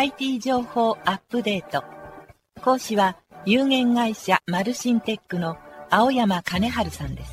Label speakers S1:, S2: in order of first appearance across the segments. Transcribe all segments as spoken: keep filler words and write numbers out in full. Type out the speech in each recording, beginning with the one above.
S1: イティー 情報アップデート。講師は有限会社マルシンテックの青山金春さんです。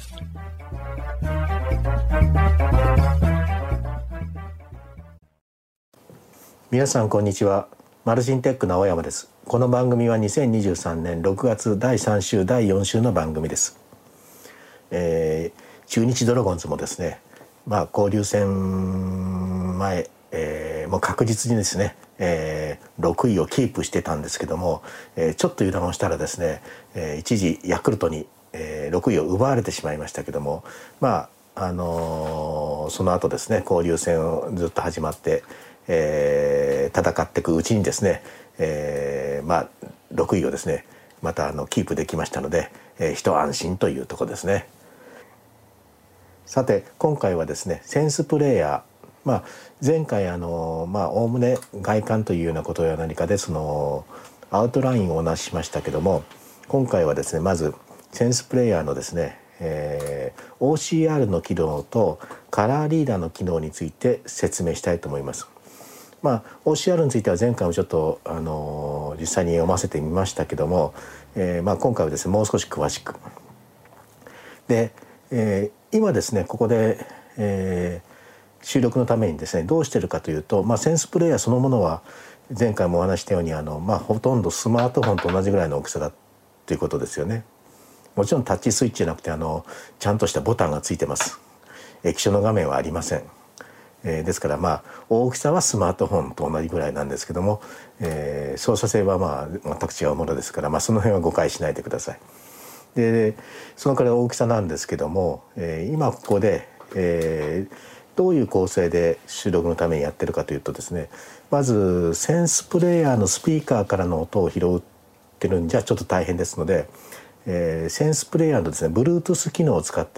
S2: 皆さんこんにちは。マルシンテックの青山です。この番組はにせんにじゅうさんねんろくがつだいさん週だいよん週の番組です。えー、中日ドラゴンズもですね、まあ、交流戦前、えー、もう確実にですね、えー、ろくいをキープしてたんですけども、えー、ちょっと油断をしたらですね、えー、一時ヤクルトに、えー、ろくいを奪われてしまいましたけども、まああのー、その後ですね交流戦をずっと始まって、えー、戦っていくうちにですね、えー、まあろくいをですねまたあのキープできましたので、えー、一安心というところですね。さて今回はですねセンスプレーヤー、まあ、前回あのまあおおむね外観というようなことや何かでそのアウトラインをお話ししましたけども、今回はですねまずセンスプレーヤーのですね、えー、オーシーアール の機能とカラーリーダーの機能について説明したいと思います。まあ、オーシーアール については前回もちょっと、あのー、実際に読ませてみましたけども、えーまあ、今回はですねもう少し詳しくで、えー、今ですねここで、えー、収録のためにですねどうしてるかというと、まあ、センスプレーヤーそのものは前回もお話したようにあの、まあ、ほとんどスマートフォンと同じぐらいの大きさだということですよね。もちろんタッチスイッチじゃなくてあのちゃんとしたボタンがついてます。液晶の画面はありません。えー、ですからまあ大きさはスマートフォンと同じぐらいなんですけども、えー、操作性はまあ全く違うものですから、まあ、その辺は誤解しないでください。でそのから大きさなんですけども、えー、今ここで、えー、どういう構成で収録のためにやってるかというとですね、まずセンスプレーヤーのスピーカーからの音を拾ってるんじゃちょっと大変ですので、えー、センスプレーヤーのですね Bluetooth 機能を使って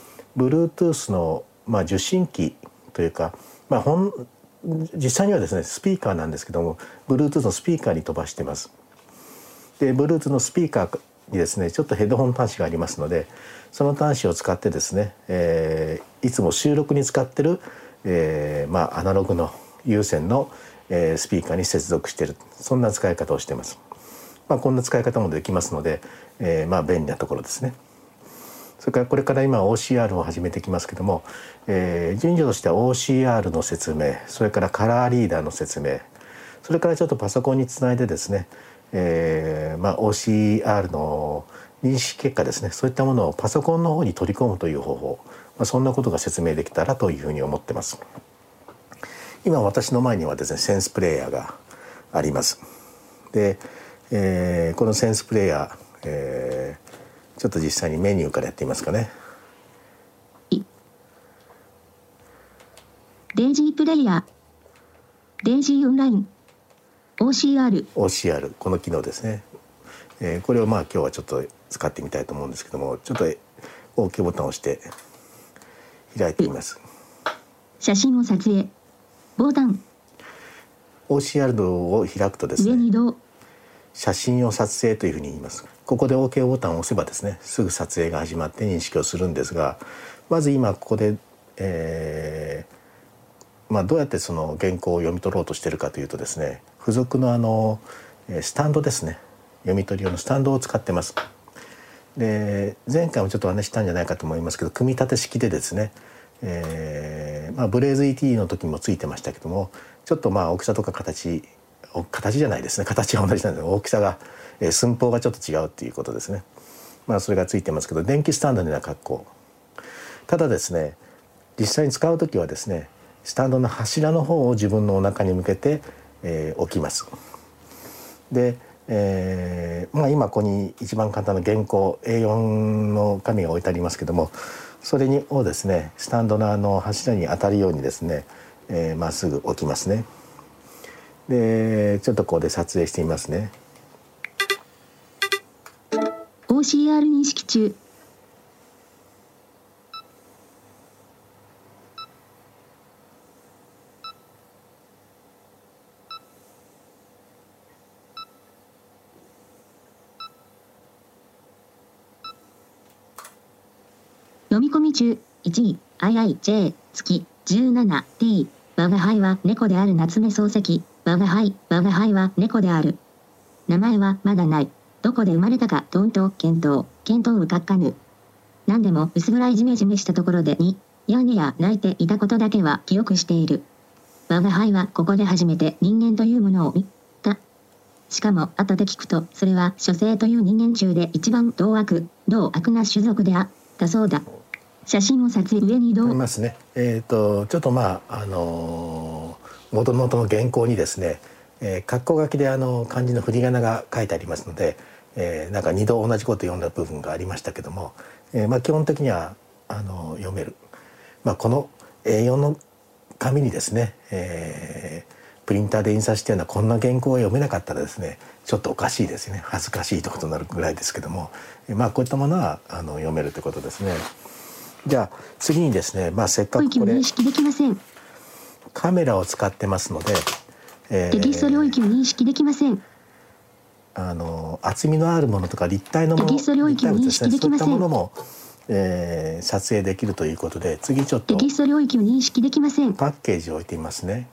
S2: Bluetooth の、まあ、受信機というか、まあ、ほん実際にはですねスピーカーなんですけども Bluetooth のスピーカーに飛ばしています。で Bluetooth のスピーカーにですねちょっとヘッドホン端子がありますので、その端子を使ってですね、えー、いつも収録に使ってる、えーまあ、アナログの有線の、えー、スピーカーに接続している、そんな使い方をしています。まあ、こんな使い方もできますので、えー、まあ便利なところですね。それからこれから今 オーシーアール を始めてきますけども、えー、順序としては オーシーアール の説明、それからカラーリーダーの説明、それからちょっとパソコンにつないでですね、えーまあ、オーシーアール の認識結果ですね、そういったものをパソコンの方に取り込むという方法、まあ、そんなことが説明できたらというふうに思ってます。今私の前にはですねセンスプレーヤーがあります。で、えー、このセンスプレーヤー、えーちょっと実際にメニューからやってみますかね。
S3: デイジープレイヤー、デイジーオンライン、オーシーアール。
S2: オーシーアール、この機能ですね。えー、これをまあ今日はちょっと使ってみたいと思うんですけども、ちょっと OK ボタンを押して開いてみます。
S3: 写真を撮影、ボタン。
S2: オーシーアール を開くとですね、
S3: 上に移動。
S2: 写真を撮影というふうに言います。ここで OK ボタンを押せばですねすぐ撮影が始まって認識をするんですが、まず今ここで、えーまあ、どうやってその原稿を読み取ろうとしているかというとですね、付属のあのスタンドですね、読み取り用のスタンドを使ってます。で前回もちょっとお話ししたんじゃないかと思いますけど、組み立て式でですね、えーまあ、ブレイズ イーティー の時もついてましたけども、ちょっとまあ大きさとか形形じゃないですね、形は同じなんですけど大きさが、えー、寸法がちょっと違うっていうことですね。まあそれがついてますけど、電気スタンドのような格好。ただですね実際に使う時はですねスタンドの柱の方を自分のお腹に向けて、えー、置きます。で、えーまあ、今ここに一番簡単な原稿 エーよん の紙が置いてありますけども、それにをですねスタンドのあの柱に当たるようにですね、えー、まっすぐ置きますね。でちょっとここで撮影してみますね。
S3: オーシーアール 認識中。読み込み中。いちい アイアイジェー 月 じゅうななティー 我が輩は猫である夏目漱石。 我が輩、我が輩は猫である。名前はまだない。どこで生まれたか、とんと、検討、検討うかっかぬ。何でも薄暗いジメジメしたところでに、やねや泣いていたことだけは記憶している。我が輩はここで初めて人間というものを見た。しかも後で聞くと、それは書生という人間中で一番同悪、同悪な種族であったそうだ。写真を撮影上に移動。
S2: ありますね。えっとちょっとまああのー、元々の原稿にですね、えー、括弧書きであの漢字の振り仮名が書いてありますので、えー、なんかにど同じこと読んだ部分がありましたけども、えー、まあ基本的にはあの読める。まあこの エーよん の紙にですね、えー、プリンターで印刷してるのはこんな原稿が読めなかったらですね、ちょっとおかしいですね。恥ずかしいということになるぐらいですけども、えー、まあこういったものはあの読めるということですね。じゃあ次にですね、まあせっかくこれ
S3: 認識できません。
S2: カメラを使ってますので、
S3: えー、テキスト領域を認識できません。
S2: あの厚みのあるものとか立体のもの、
S3: テキスト領域を認識できません。
S2: そういったものも、えー、撮影できるということで、次ちょっと
S3: テキスト領域を認識できません。
S2: パッケージを置いてみますね。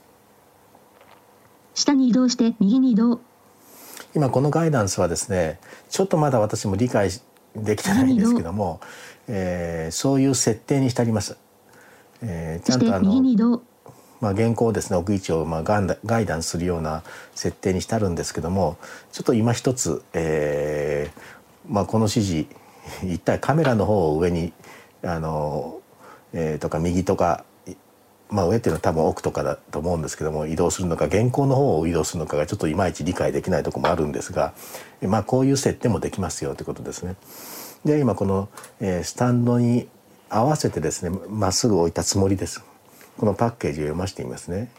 S3: 下に移動して右に移動。
S2: 今このガイダンスはですね、ちょっとまだ私も理解できてないんですけども、えー、そういう設定にしてあります。えー、ちゃんとあのまあ、原稿をですね置く位置をまあガンダガイダンスするような設定にしてあるんですけども、ちょっと今一つ、えーまあ、この指示一体カメラの方を上にあの、えー、とか右とか、まあ、上っていうのは多分奥とかだと思うんですけども、移動するのか原稿の方を移動するのかがちょっといまいち理解できないところもあるんですが、まあ、こういう設定もできますよということですね。で今この、えー、スタンドに合わせてですねまっすぐ置いたつもりです。このパッケージを読ませてみますね。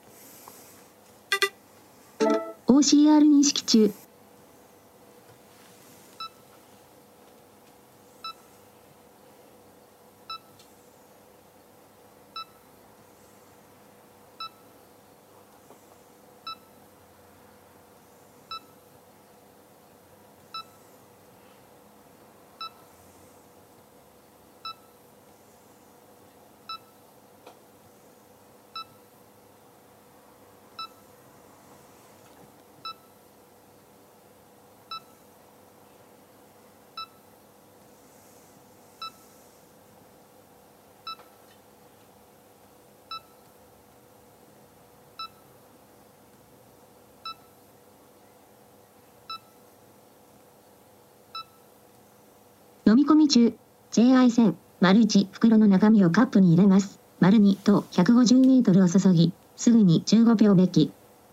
S3: オーシーアール 認識中。読み込み中。ジェイアイ 線、丸いち、袋の中身をカップに入れます。丸にとひゃくごじゅうメートルを注ぎ、すぐにじゅうごびょうべき。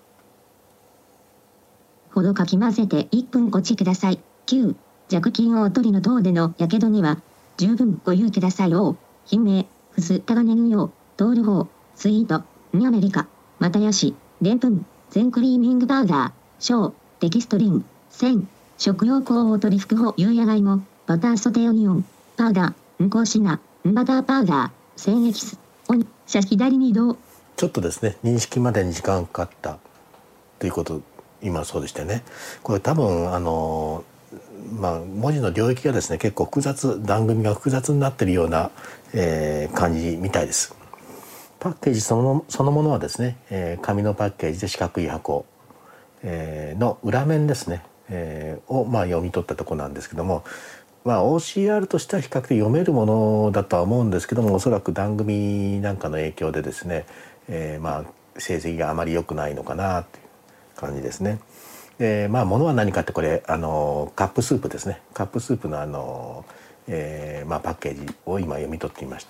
S3: ほどかき混ぜていっぷんお待ちください。きゅう、弱筋大鳥の等でのやけどには、十分ご留意ください。お、品名、フスタガネグ用、トール法、スイート、にアメリカ、又吉、でんぷん、全クリーミングパウダー、小、デキストリン、線、食用高大鳥複合有野外も、バターソテオニオン、パウダー、ンコーシナ、ンバターパウダー、線エキス、オニ、車左に移動。
S2: ちょっとですね、認識までに時間かかったということ、今そうでしたよね。これ多分あのまあ文字の領域がですね結構複雑、番組が複雑になっているような、えー、感じみたいです。パッケージそのそのものはですね、えー、紙のパッケージで四角い箱、えー、の裏面ですね、えー、をまあ読み取ったところなんですけども、まあ オーシーアール としては比較的読めるものだとは思うんですけども、おそらく番組なんかの影響でですね、えー、まあ成績があまり良くないのかなっていう感じですね。でまあものは何かってこれあのカップスープですね。カップスープのあの、えー、まあパッケージを今読み取ってみました。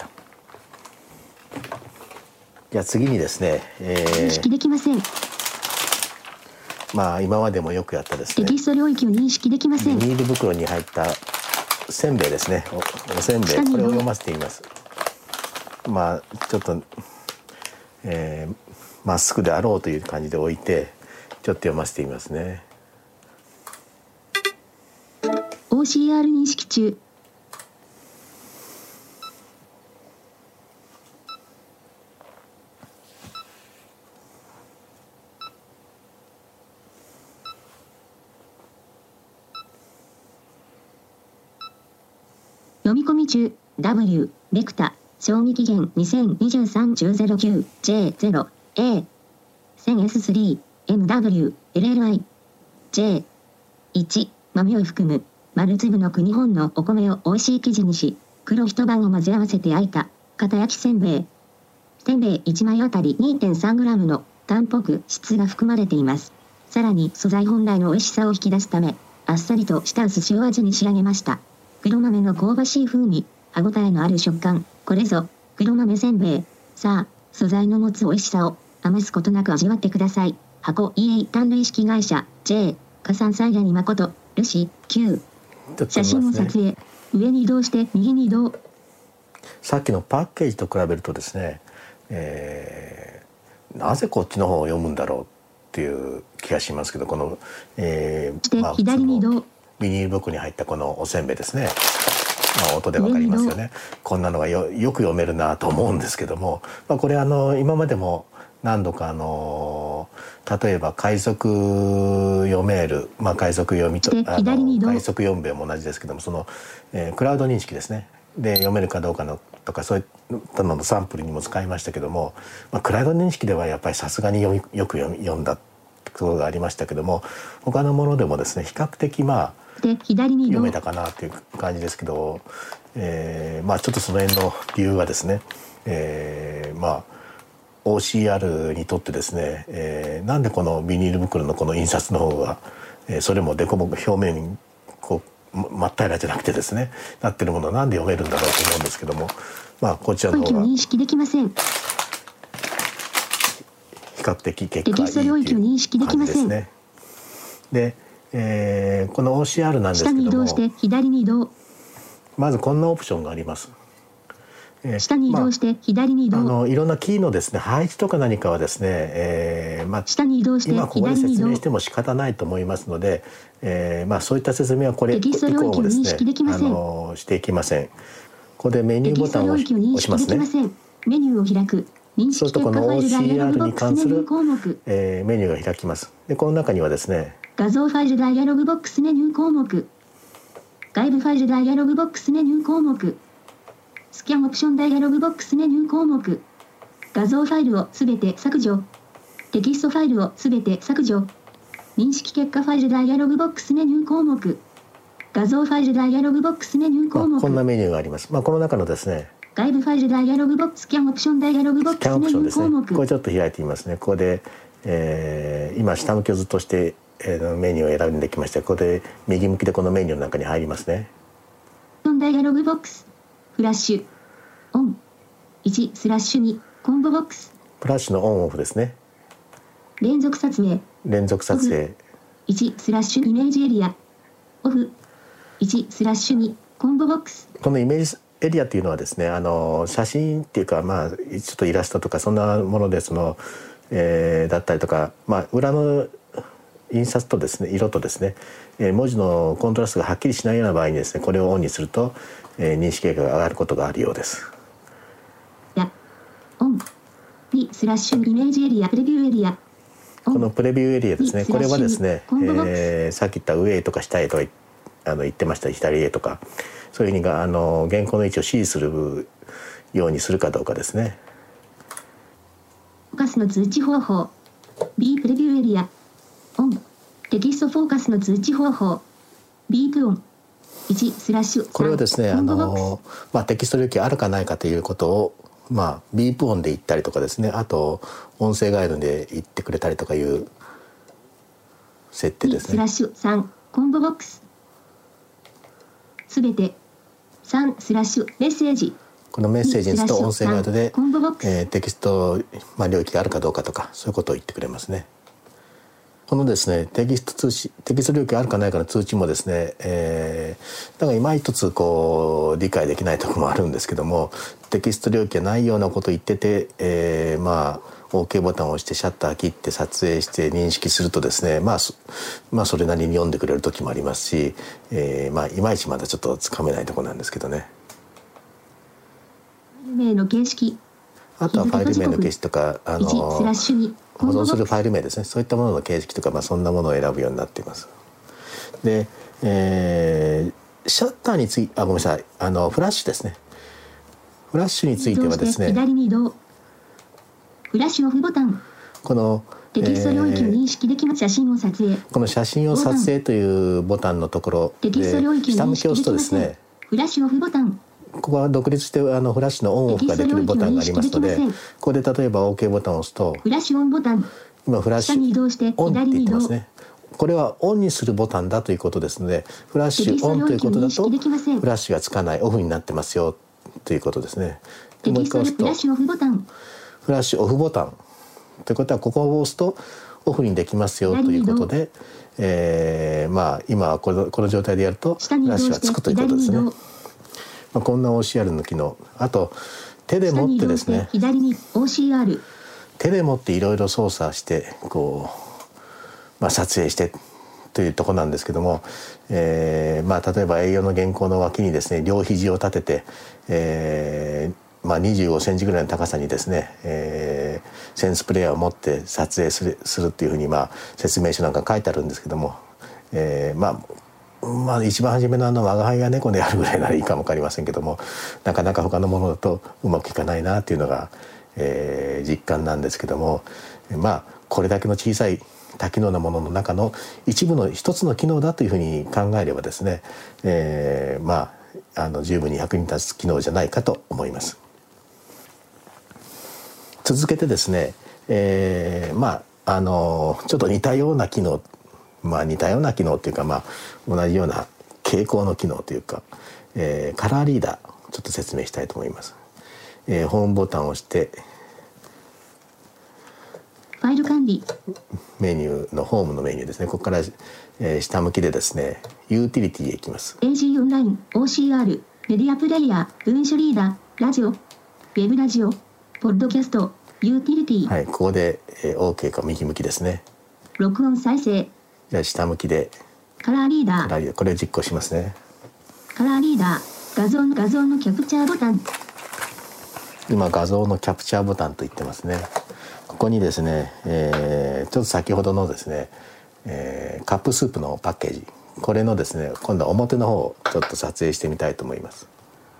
S2: じゃあ次にですね、
S3: えー、認識できません。
S2: まあ今までもよくやったですね。
S3: テキスト領域を認識できません。
S2: ビニール袋に入ったせんべいですね。お, おせんべい、これを読ませてみます。まあちょっと、えー、まっすぐであろうという感じで置いてちょっと読ませてみますね。
S3: オーシーアール 認識中。読み込み中。 W ベクタ賞味期限にせんにじゅうさん じゅう ゼロきゅう ジェイ ゼロ エーせんエススリーエムダブリューエルエルアイジェイいち 豆を含む丸粒の国本のお米を美味しい生地にし、黒一晩を混ぜ合わせて焼いた片焼きせんべい。せんべいいちまいあたり にてんさんグラム のタンパク質が含まれています。さらに素材本来の美味しさを引き出すため、あっさりとした薄塩味に仕上げました。黒豆の香ばしい風味、歯ごたえのある食感、これぞ黒豆せんべい。さあ、素材の持つ美味しさを余すことなく味わってください。箱 イーエー 単類式会社 J 加算サイヤに誠ルシ きゅう。写真を撮影、上に移動して右に移動。
S2: さっきのパッケージと比べるとですね、えー、なぜこっちの方を読むんだろうっていう気がしますけど、この、えーまあ、
S3: 左に移動。
S2: ビニール袋に入ったこのおせんべいですね、まあ、音でわかりますよね。こんなのが よ, よく読めるなと思うんですけども、まあ、これあの今までも何度かあの例えば快速読める、まあ、快速読みとあの快速読んべいも同じですけども、その、えー、クラウド認識ですねで読めるかどうかのとかそういったののサンプルにも使いましたけども、まあ、クラウド認識ではやっぱりさすがに読みよく読み読んだことがありましたけども、他のものでもですね比較的まあ読めたかなという感じですけど、えー、まあちょっとその辺の理由はですね、えー、まあオーシーアール にとってですね、えー、なんでこのビニール袋のこの印刷の方が、えー、それも凸凹表面にこう真っ平らじゃなくてですねなってるものはなんで読めるんだろうと思うんですけども、まあこちらの方が
S3: 認識できません。
S2: 比較的結果がいいという感じですね。で、えー、この オーシーアール なんですけども、
S3: 下に移動して左に移動。
S2: まずこんなオプションがあります。
S3: えー、下に移動して左に移動、
S2: まあ、あのいろんなキーのですね配置とか何かはですね、えーまあ、
S3: 下に移動して
S2: 今ここで説明しても仕方ないと思いますので、えーまあ、そういった説明はこれ以降もですねあのしていきません。ここでメニューボタンを押しますね。
S3: メニューを開く。
S2: そうするとこの オーシーアール に関する、えー、メニューが開きます。でこの中にはですね
S3: 画像ファイルダイアログボックスメニュー項目、外部ファイルダイアログボックスメニュー項目、スキャンオプションダイアログボックスメニュー項目、画像ファイルをすべて削除、テキストファイルをすべて削除、認識結果ファイルダイアログボックスメニュー項目、画像ファイルダイアログボックスメニュー項目、
S2: こんなメニューがあります。まあ、この中のですね
S3: 外部ファイルダイアログボックススキャンオプションダイアログボックスメニュー項目、
S2: ね、これちょっと開いてみますね。ここで、えー、今下向きをずっとして、えー、メニューを選んできました。ここで右向きでこのメニューの中に入りますね。
S3: ダイアログボックスフラッシュオンいちスラッシュにコンボボックス、
S2: フラッシュのオンオフですね。
S3: 連続撮影
S2: 連続撮影
S3: いちスラッシュイメージエリアオフいちスラッシュにコンボボックス。こ
S2: のイメージエリアっていうのはですねあの写真っていうかまあちょっとイラストとかそんなものでその、えー、だったりとか、まあ、裏の印刷とですね色とですね、えー、文字のコントラストがはっきりしないような場合にですねこれをオンにすると、えー、認識が上がることがあるようです。
S3: やオンにスラッシュイメージエリアプレビューエリア、
S2: このプレビューエリアですねこれはですね、えー、さっき言った上へとか下へとかあの言ってました左へとかそういうふうにがあの原稿の位置を指示するようにするかどうかですね。
S3: フォーカスの通知方法 B プレビューエリアオンテキストフォーカスの通知方法 ビープ オンいちスラッシュ
S2: これはですねあの、まあ、テキスト領域あるかないかということを、まあ、ビープ オンで言ったりとかですねあと音声ガイドで言ってくれたりとかいう設定ですね。
S3: スラッシュさんコンボボックスすべてさんスラッシュメッセージ、
S2: このメッセージにすると音声ガイドで、えー、テキスト、まあ、領域があるかどうかとかそういうことを言ってくれますね。このですねテキスト通知テキスト領域があるかないかの通知もですね、えー、だから今一つこう理解できないところもあるんですけどもテキスト領域がないようなことを言ってて、えー、まあ OK ボタンを押してシャッター切って撮影して認識するとですね、まあ、まあそれなりに読んでくれる時もありますし、えー、まあいまいちまだちょっとつかめないところなんですけどね。
S3: 名の形式
S2: あとはファイル名の形式とかあの保存するファイル名ですねそういったものの形式とか、まあ、そんなものを選ぶようになっています。で、えー、シャッターについてあごめんなさいあのフラッシュですねフラッシュについてはですね
S3: 左に移動フラッシュオフボタン
S2: この、
S3: テキスト領域を認識できます。写真を撮影。
S2: この写真を撮影というボタンのところで下向きを押すとですね、
S3: フラッシュオフボタン。
S2: ここは独立してあのフラッシュのオンオフができるボタンがありますので、ここで例えば OK ボタンを押すと、
S3: フラッシュオンボタン。
S2: 今フラッシュ
S3: 下に移動して
S2: オンって
S3: 左に移動。
S2: 言ってますね。これはオンにするボタンだということですので、フラッシュオンということだとフラッシュがつかない、オフになってますよということですね。
S3: テキストでフラッシュオフボタン。
S2: フラッシュオフボタンということは、ここを押すとオフにできますよということで、えー、まあ今はこのこの状態でやるとフラッシュがつくということですね。まあ、こんな オーシーアール の機能、あと手で持ってですね、
S3: 左に オーシーアール、
S2: 手で持っていろいろ操作してこう、まあ、撮影してというところなんですけども、えーまあ、例えば エーよん の原稿の脇にですね両肘を立てて、えーまあ、にじゅうごセンチぐらいの高さにですね、えー、センスプレーヤーを持って撮影するするっていうふうに、まあ、説明書なんか書いてあるんですけども、えー、まあまあ一番初めのあの我が輩が猫でやるぐらいならいいかも分かりませんけども、なかなか他のものだとうまくいかないなっていうのが、えー、実感なんですけども、まあこれだけの小さい多機能なものの中の一部の一つの機能だというふうに考えればですね、えー、まああの十分に役に立つ機能じゃないかと思います。続けてですね、えー、まああのちょっと似たような機能、まあ似たような機能っていうか、まあ同じような傾向の機能というか、えー、カラーリーダーちょっと説明したいと思います。えー、ホームボタンを押して
S3: ファイル管理
S2: メニューのホームのメニューですね、ここから、えー、下向きでですねユーティリティへ行きます。
S3: エージー オンライン オーシーアール メディアプレイヤー文書リーダーラジオウェブラジオポッドキャストユーティリティ、
S2: はい、ここで、えー、OK か右向きですね。
S3: 録音再生、
S2: じゃあ下向きで
S3: カラーリーダー、
S2: カラーリーダー、これを実行しますね。
S3: カラーリーダー、画像の画像のキャプチャーボタン、
S2: 今画像のキャプチャーボタンと言ってますね。ここにですね、えー、ちょっと先ほどのですね、えー、カップスープのパッケージ、これのですね今度は表の方をちょっと撮影してみたいと思います。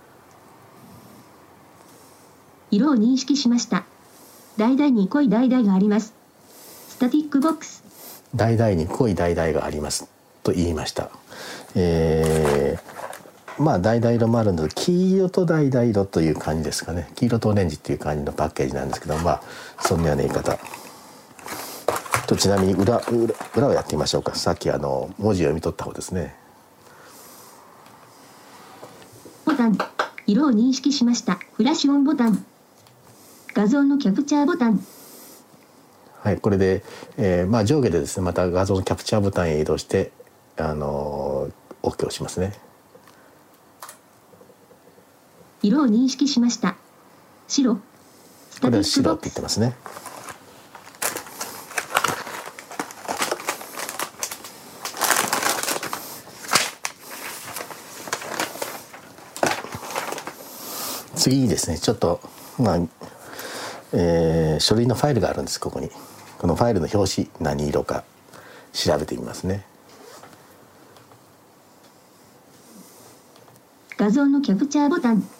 S3: 色を認識しました。橙に濃い橙があります。スタティックボックス、
S2: 橙に濃い橙がありますと言いました。えー、まあ橙色もあるんですけど、黄色と橙色という感じですかね。黄色とオレンジっていう感じのパッケージなんですけど、まあそんなような言い方と、ちなみに 裏, 裏, 裏をやってみましょうか。さっきあの文字を読み取った方ですね。
S3: ボタン、色を認識しました。フラッシュオンボタン、画像のキャプチャーボタン、
S2: はい、これで、えーまあ、上下でですねまた画像のキャプチャーボタンへ移動して、あのー、OK を押しますね。
S3: 色を認識しました。白、ス
S2: これは
S3: タティックボ
S2: 白って
S3: ックス、
S2: 言ってますね。次にですねちょっとまあ、えー、書類のファイルがあるんです。ここにこのファイルの表紙何色か調べてみますね。
S3: 画像のキャプチャーボタン、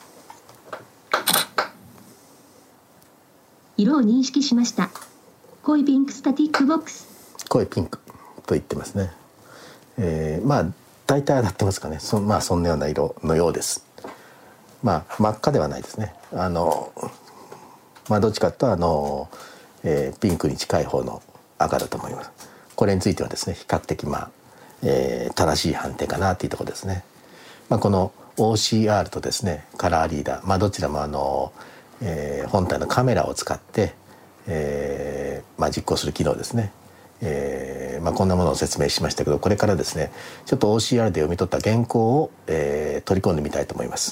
S3: 色を認識しました。濃いピンクスタティックボックス、
S2: 濃いピンクと言ってますね。えー、まあ大体当たってますかね。そまあそんなような色のようです。まあ真っ赤ではないですね。あのまあどっちかというとあの、えー、ピンクに近い方の赤だと思います。これについてはですね比較的まあ、えー、正しい判定かなというところですね。まあ、この オーシーアール とですねカラーリーダー、まあ、どちらもあの、えー、本体のカメラを使って、えーまあ、実行する機能ですね。えーまあ、こんなものを説明しましたけど、これからですねちょっと オーシーアール で読み取った原稿を、えー、取り込んでみたいと思います。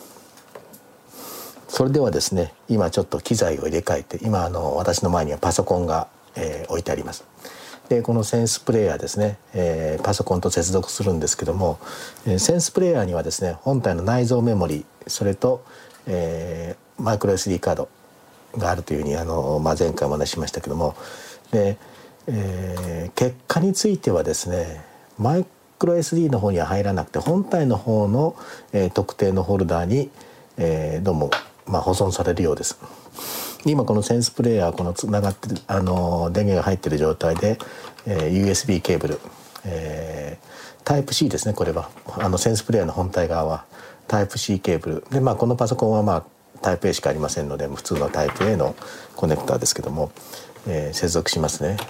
S2: それではですね今ちょっと機材を入れ替えて、今あの私の前にはパソコンが、えー、置いてあります。でこのセンスプレーヤーですね、えー、パソコンと接続するんですけども、えー、センスプレーヤーにはですね本体の内蔵メモリ、それと、えー、マイクロ エスディー カードがあるというふうにあの、まあ、前回お話ししましたけども、で、えー、結果についてはですねマイクロ エスディー の方には入らなくて本体の方の、えー、特定のフォルダーに、えー、どうも、まあ、保存されるようです。 今このセンスプレイヤーこのつながってるあの電源が入っている状態で、えー、ユーエスビー ケーブル、えー、タイプ C ですね。これはあのセンスプレイヤーの本体側はタイプ C ケーブルで、まあ、このパソコンはまあタイプ A しかありませんので普通のタイプ A のコネクターですけども、えー、接続しますね。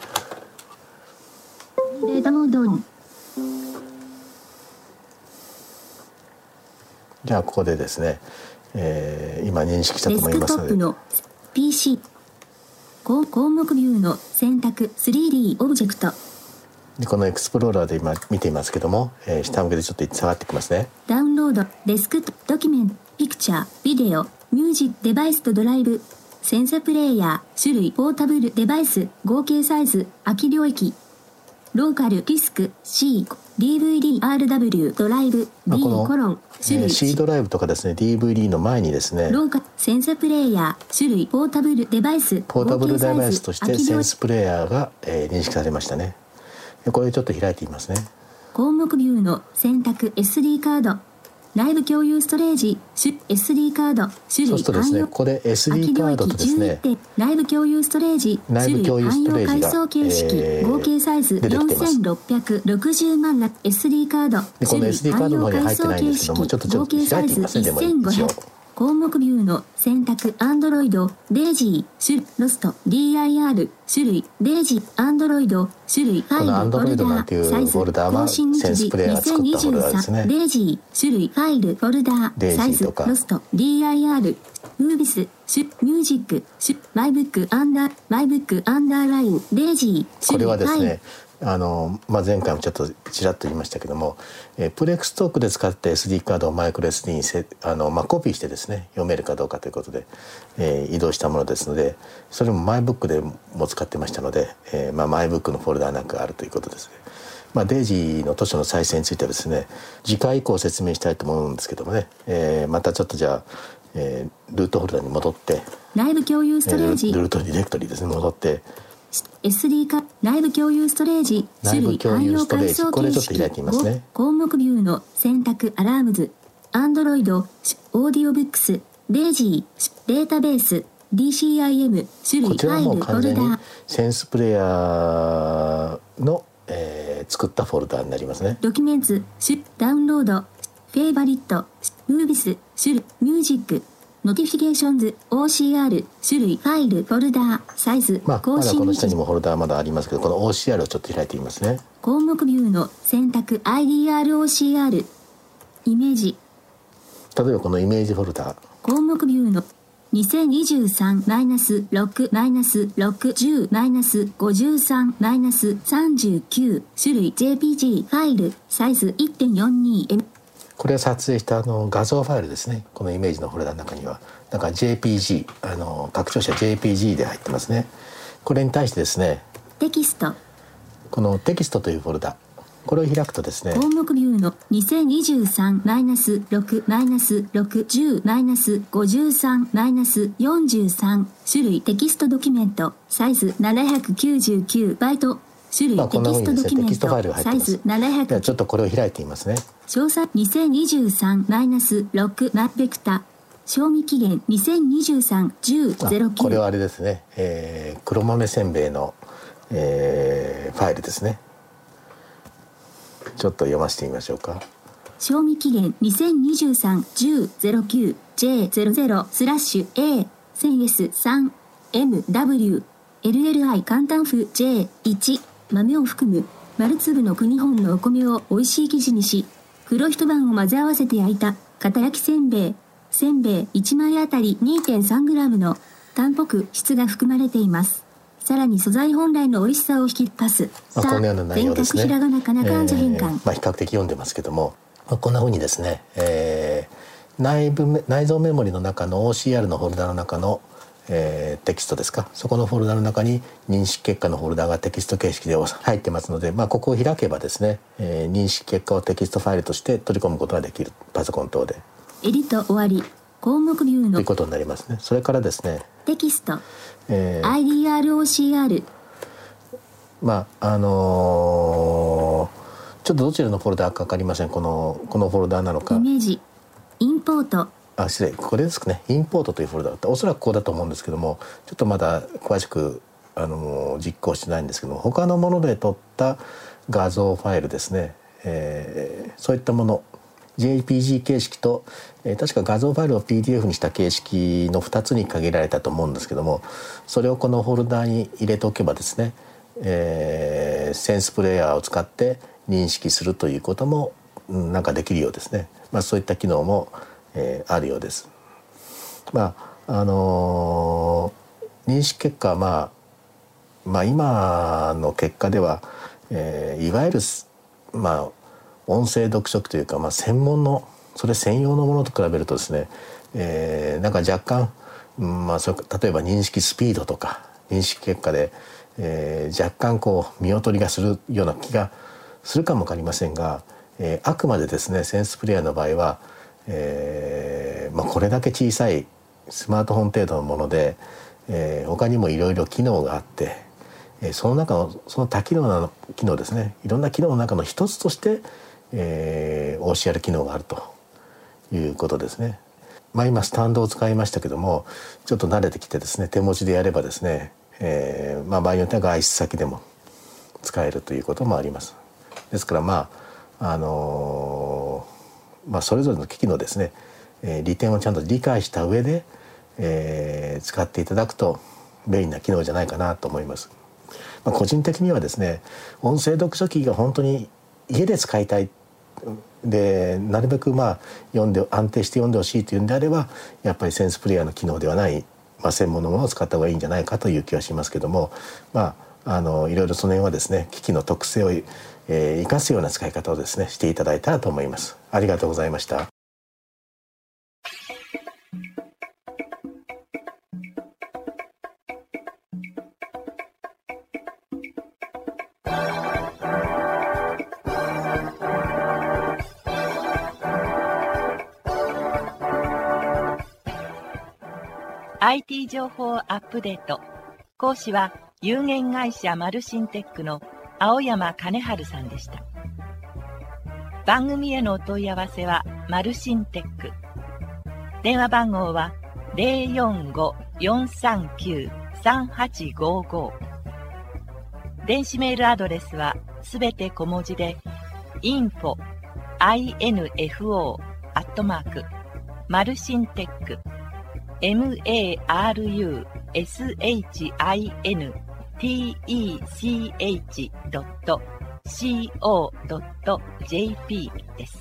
S3: データモードオン。
S2: じゃあここでですね、えー、今認識したと思い
S3: デスク
S2: ますので
S3: トップの ピーシー 項項目ビューの選択 スリーディー オブジェクト。
S2: でこのエクスプローラーで今見ていますけども、えー、下向けでちょっと下がってきますね。
S3: ダウンロードデスクトドキュメントピクチャービデオミュージックデバイスとドライブセンサプレイヤー種類ポータブルデバイス合計サイズ空き領域ローカルディスク C ディーブイディー アールダブリュー ドライブ D コロン種類、
S2: えー、C ドライブとかですね ディーブイディー の前にですね
S3: ローカセンサプレイヤー種類ポータブルデバイス
S2: ポータブルデバイスとしてセンスプレイヤーが、えー、認識されましたね。でこれちょっと開いてみますね。
S3: 項目ビューの選択 エスディー カード内部共有ストレージ エスディー カード種類
S2: そうするとですねここで エスディー カードとですね
S3: 内部共有ストレージ
S2: 内部共有ストレージが、
S3: 汎用階層形式、えー、合計サイズよんせんろっぴゃくろくじゅうまんら エスディー カード
S2: でこの エスディー カードの方に入ってないんですけどもちょっとちょっと開いてみますね。でも一応
S3: 項目ビューの選択 Android デイジー種類ロスト ディーアイアール 種類デイジー Android 種類ファイルフォルダーサイズ更新日時にせんにじゅうさんデイジー種類ファイルフォルダーサイズロスト ディーアイアール ムービスミュージックマイブックアンダーマイブックアンダーラインデイジー
S2: これはですねあの、まあ、前回もちょっとちらっと言いましたけども、えー、プレックストークで使った エスディー カードをマイクロ エスディー にせあの、まあ、コピーしてですね読めるかどうかということで、えー、移動したものですのでそれも MyBook でも使ってましたので、えーまあ、MyBook のフォルダーなんかがあるということですね。まあ、デイジーの図書の再生についてはですね次回以降説明したいと思うんですけどもね、えー、またちょっとじゃあ、えー、ルートフォルダーに戻って
S3: 内部共有ストレージ、
S2: えー、ルートディレクトリですね戻って
S3: エスディー か内部共有ストレージ種類汎用階層形式項目ビューの選択アラームズ Android オーディオブックスデイジーデータベース ディーシーアイエム 種類ファイル
S2: こちらはもう完全に
S3: フォルダ
S2: センスプレイヤーの、えー、作ったフォルダになりますね。
S3: ドキュメンツダウンロードフェイバリットムービス種類ミュージックノティフィケーションズ オーシーアール 種類ファイルフォルダーサイズ、
S2: まあ、まだこの下にもフォルダーまだありますけどこの オーシーアール をちょっと開いてみますね。
S3: 項目ビューの選択 アイディーアールオーシーアール イメージ
S2: 例えばこのイメージフォルダー
S3: 項目ビューのにせんにじゅうさん ろく ろく じゅう ごじゅうさん さんじゅうきゅう 種類 ジェイピージー ファイルサイズ いってんよんにエム
S2: これは撮影したあの画像ファイルですね。このイメージのフォルダの中にはだから ジェイピージー あの拡張子は ジェイピージー で入ってますね。これに対してですね
S3: テキスト
S2: このテキストというフォルダこれを開くとですね
S3: 項目ビューのにせんにじゅうさん ろく ろく じゅう ごじゅうさん よんじゅうさん種類テキストドキュメントサイズななひゃくきゅうじゅうきゅうバイト種類、まあ、こんな風にですねテキストファイルが入ってます。サイズななひゃく
S2: ではちょっとこれを開いてみますね。
S3: 詳細にせんにじゅうさん ろく ベクタ賞味期限にせんにじゅうさん じゅう ゼロきゅう
S2: これはあれですね、えー、黒豆せんべいの、えー、ファイルですね。ちょっと読ませてみましょうか。
S3: 賞味期限にせんにじゅうさん じゅう ゼロきゅう ジェイゼロゼロ スラッシュ エー せんエス さん エム ダブリュー エルエルアイ 簡単譜 ジェイいち 豆を含む丸粒の国本のお米を美味しい生地にし黒一晩を混ぜ合わせて焼いた片焼きせんべいせんべいいちまいあたり にてんさんグラム の淡白質が含まれています。さらに素材本来の美味しさを引き出す。
S2: まあ、このような内容ですね。
S3: ひらがなかな漢字変換、えー
S2: まあ、比較的読んでますけども、まあ、こんな風にですね、えー、内部内蔵メモリの中の オーシーアール のフォルダの中の、えー、テキストですか、そこのフォルダの中に認識結果のフォルダがテキスト形式で入ってますので、まあ、ここを開けばですね、えー、認識結果をテキストファイルとして取り込むことができる。パソコン等で
S3: エディット終わり項目ビューの
S2: ということになりますね。それからですね
S3: テキスト、
S2: えー、
S3: アイディーアールオーシーアール
S2: まああのー、ちょっとどちらのフォルダか分かりません。このこのフォルダなのか
S3: イメージインポート
S2: あ、失礼、これですかね、インポートというフォルダだった。おそらくこうだと思うんですけども、ちょっとまだ詳しくあの実行してないんですけども、他のもので撮った画像ファイルですね、えー、そういったもの ジェイピージー 形式と、えー、確か画像ファイルを ピーディーエフ にした形式のふたつに限られたと思うんですけども、それをこのフォルダに入れておけばですね、えー、センスプレイヤーを使って認識するということも、うん、なんかできるようですね。まあ、そういった機能も、えー、あるようです。まああのー、認識結果は、まあ、まあ今の結果では、えー、いわゆる、まあ、音声読書器というか、まあ、専門のそれ専用のものと比べるとですね、えー、なんか若干、うんまあ、それ例えば認識スピードとか認識結果で、えー、若干こう見劣りがするような気がするかもわかりませんが、えー、あくまでですねセンスプレイヤーの場合は、えーまあ、これだけ小さいスマートフォン程度のもので、えー、他にもいろいろ機能があって、えー、その中のその多機能な機能ですね、いろんな機能の中の一つとして、えー、オーシーアール 機能があるということですね。まあ、今スタンドを使いましたけども、ちょっと慣れてきてですね手持ちでやればですね、えーまあ、場合によっては外出先でも使えるということもあります。ですからまああのーまあ、それぞれの機器のですね、えー、利点をちゃんと理解した上で、えー、使っていただくと便利な機能じゃないかなと思います。まあ、個人的にはですね音声読書機が本当に家で使いたいで、なるべくまあ読んで安定して読んでほしいというんであれば、やっぱりセンスプレイヤーの機能ではない、まあ、専門のものを使った方がいいんじゃないかという気はしますけども、まああのいろいろその辺はですね機器の特性を、えー、生かすような使い方をですねしていただいたらと思います。ありがとうございました。
S1: アイティー 情報アップデート。講師は有限会社マルシンテックの青山兼治さんでした。番組へのお問い合わせはマルシンテック。電話番号は ゼロよんご よんさんきゅう さんはちごご。電子メールアドレスはすべて小文字で インフォ アイエヌエフオー アットマーク マルシンテック マルシンテック ドット シーオー ドット ジェーピー です。